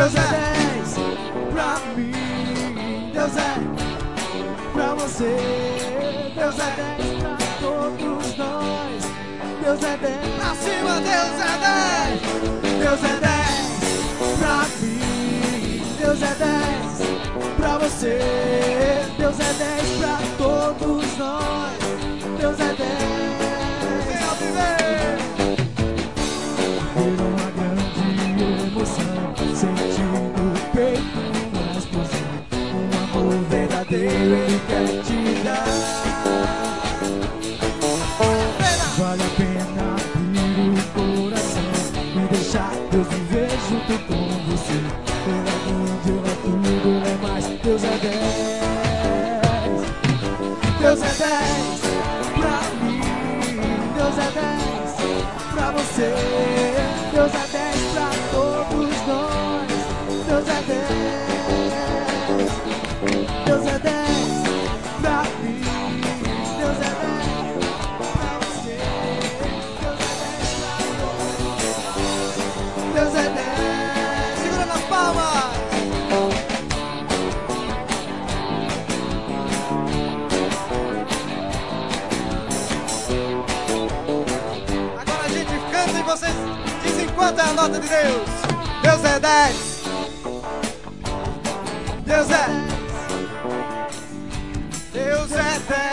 Deus é 10 pra mim, Deus é pra você, Deus é 10 pra todos nós, Deus é 10 pra cima, Deus é 10, Deus é 10 pra mim, Deus é 10 pra você, Deus é 10 pra todos nós, Deus é 10. Virou uma grande emoção, senti no peito uma explosão, um amor verdadeiro ele quer te dar. Vale a pena abrir o coração e deixar Deus viver junto com você. Ele é bom, Deus é tudo, é mais, Deus é 10. Deus é 10 pra mim, Deus é 10 pra você, Deus é 10 pra todos nós, Deus é 10, Deus é 10 pra mim, Deus é 10 pra você, Deus é 10 pra todos nós, Deus é 10. Segura nas palmas. Agora a gente canta e vocês dizem quanto é a nota de Deus. Deus é 10. Deus é 10.